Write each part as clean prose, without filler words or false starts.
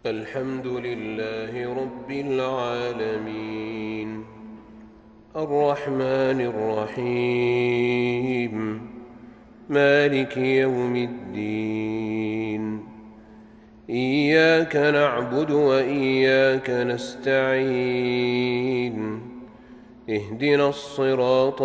الحمد لله رب العالمين الرحمن الرحيم مالك يوم الدين إياك نعبد وإياك نستعين اهدنا الصراط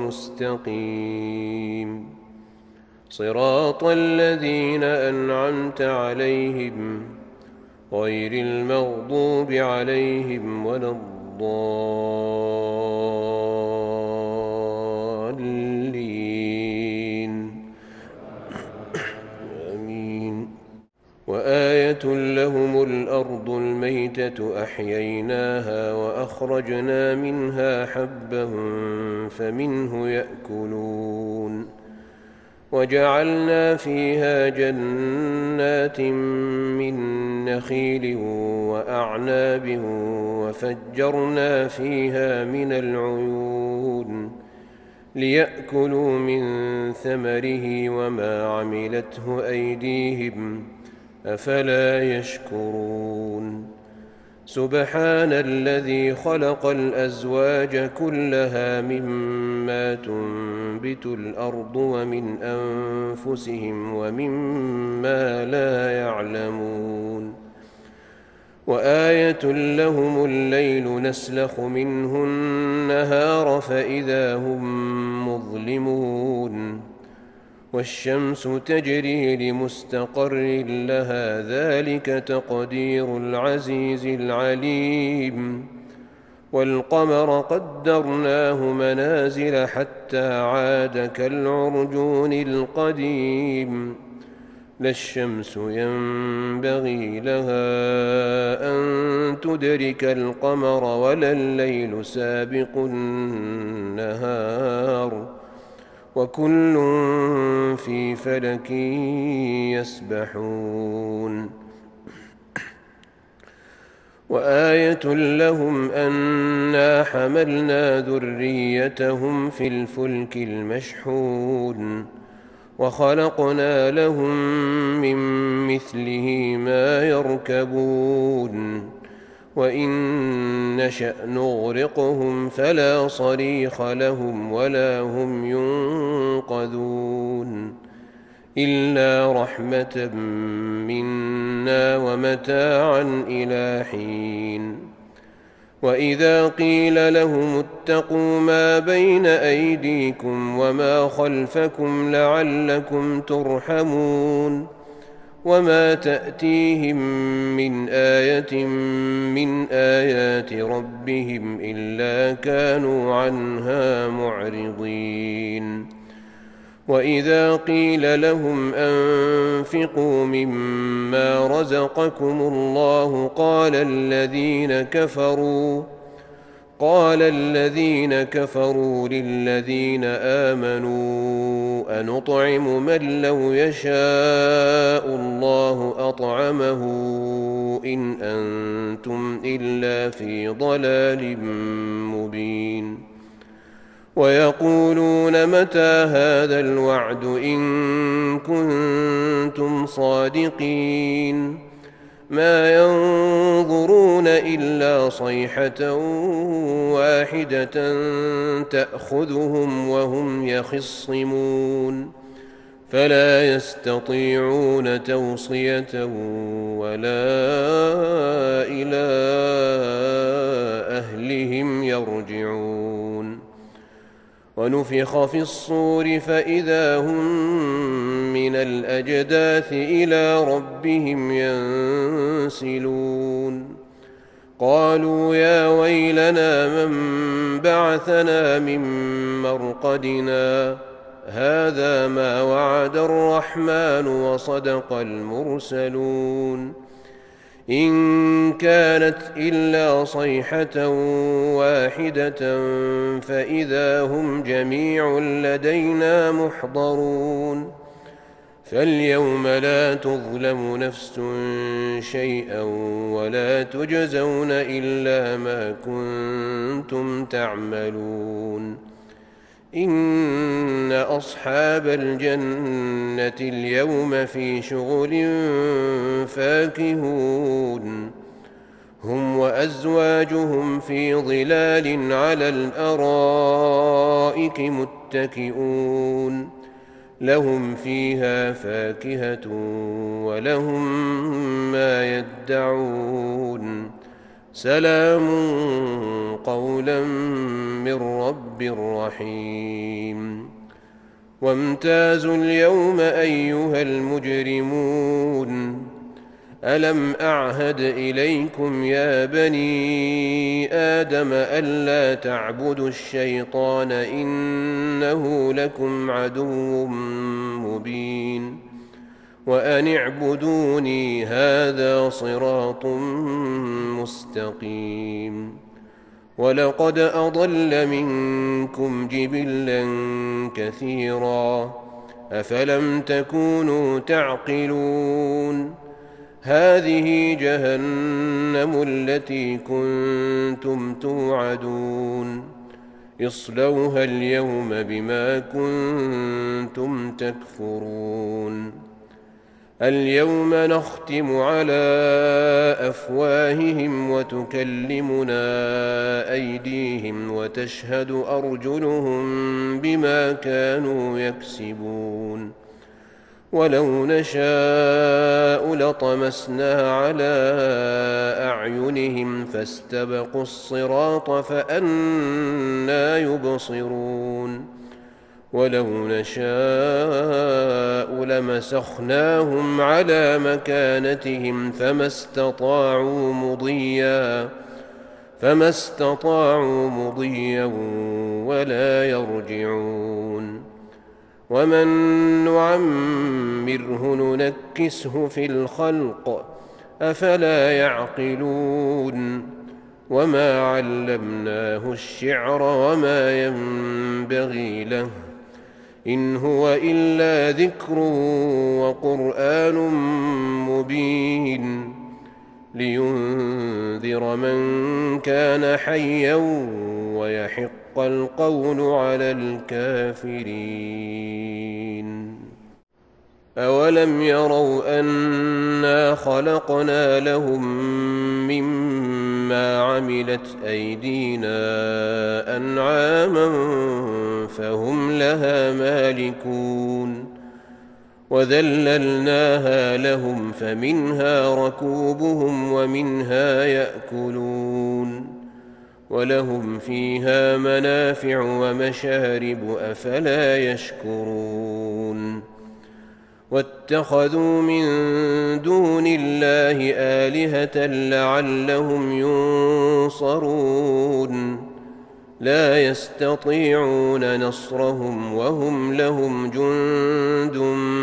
المستقيم صراط الذين أنعمت عليهم غير المغضوب عليهم ولا الضالين آمين. وآية لهم الأرض الميتة أحييناها وأخرجنا منها حبا فمنه يأكلون وجعلنا فيها جنات من نخيل وأعناب وفجرنا فيها من العيون ليأكلوا من ثمره وما عملته أيديهم أفلا يشكرون سبحان الذي خلق الأزواج كلها مما تنبت الأرض ومن أنفسهم ومما لا يعلمون وآية لهم الليل نسلخ منه النهار فإذا هم مظلمون والشمس تجري لمستقر لها ذلك تقدير العزيز العليم والقمر قدرناه منازل حتى عاد كالعرجون القديم لا الشمس ينبغي لها أن تدرك القمر ولا الليل سابق النهار وكل في فلك يسبحون وآية لهم أنا حملنا ذريتهم في الفلك المشحون وخلقنا لهم من مثله ما يركبون وإن نشأ نغرقهم فلا صريخ لهم ولا هم ينقذون إلا رحمة منا ومتاعا إلى حين وإذا قيل لهم اتقوا ما بين أيديكم وما خلفكم لعلكم ترحمون وما تأتيهم من آية من آيات ربهم إلا كانوا عنها معرضين وإذا قيل لهم أنفقوا مما رزقكم الله قال الذين كفروا للذين آمنوا أنطعم من لو يشاء الله أطعمه إن أنتم إلا في ضلال مبين ويقولون متى هذا الوعد إن كنتم صادقين ما ينظرون إلا صيحة واحدة تأخذهم وهم يخصمون فلا يستطيعون توصية ولا إلى أهلهم يرجعون ونفخ في الصور فإذا هم من الأجداث إلى ربهم ينسلون قالوا يا ويلنا من بعثنا من مرقدنا هذا ما وعد الرحمن وصدق المرسلون إن كانت إلا صيحة واحدة فإذا هم جميع لدينا محضرون فاليوم لا تظلم نفس شيئا ولا تجزون إلا ما كنتم تعملون إن أصحاب الجنة اليوم في شغل فاكهون هم وأزواجهم في ظلال على الأرائك متكئون لهم فيها فاكهة ولهم ما يدعون سلام قولا من رب رحيم وامتازوا اليوم أيها المجرمون ألم أعهد إليكم يا بني آدم ألا تعبدوا الشيطان إنه لكم عدو مبين وأن اعبدوني هذا صراط مستقيم ولقد أضل منكم جبلا كثيرا أفلم تكونوا تعقلون هذه جهنم التي كنتم توعدون اصلوها اليوم بما كنتم تكفرون اليوم نختم على أفواههم وتكلمنا أيديهم وتشهد أرجلهم بما كانوا يكسبون ولو نشاء لطمسنا على أعينهم فاستبقوا الصراط فأنى يبصرون ولو نشاء لمسخناهم على مكانتهم فما استطاعوا مضيا ولا يرجعون ومن نعمره ننكسه في الخلق أفلا يعقلون وما علمناه الشعر وما ينبغي له إن هو إلا ذكر وقرآن مبين لينذر من كان حيا ويحق القول على الكافرين أولم يروا أنا خلقنا لهم مما عملت أيدينا أنعاما فهم لها مالكون وذللناها لهم فمنها ركوبهم ومنها يأكلون ولهم فيها منافع ومشارب أفلا يشكرون واتخذوا من دون الله آلهة لعلهم ينصرون لا يستطيعون نصرهم وهم لهم جند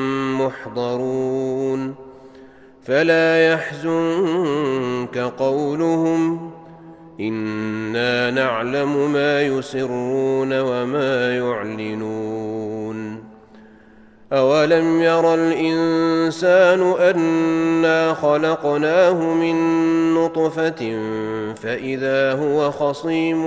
محضرون فلا يحزنك قولهم إنا نعلم ما يسرون وما يعلنون أولم ير الإنسان أنا خلقناه من نطفة فإذا هو خصيم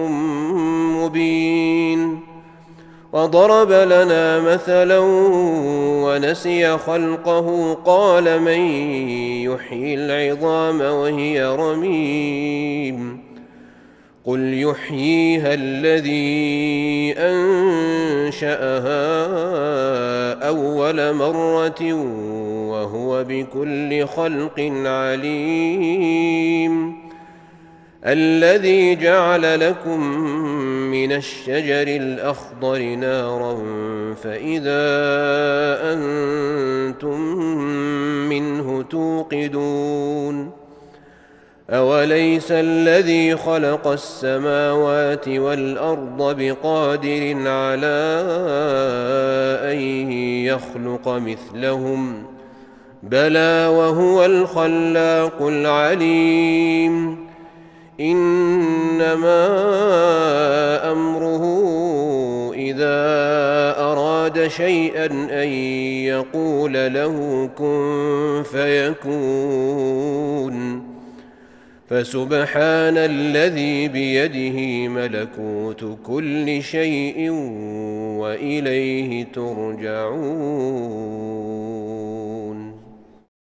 مبين وضرب لنا مثلا ونسي خلقه قال من يحيي العظام وهي رميم قل يحييها الذي أنشأها أول مرة وهو بكل خلق عليم الذي جعل لكم من الشجر الأخضر نارا فإذا أنتم منه توقدون أوليس الذي خلق السماوات والأرض بقادر على أن يخلق مثلهم بلى وهو الخلاق العليم إنما أمره إذا أراد شيئا أن يقول له كن فيكون فسبحان الذي بيده ملكوت كل شيء وإليه ترجعون.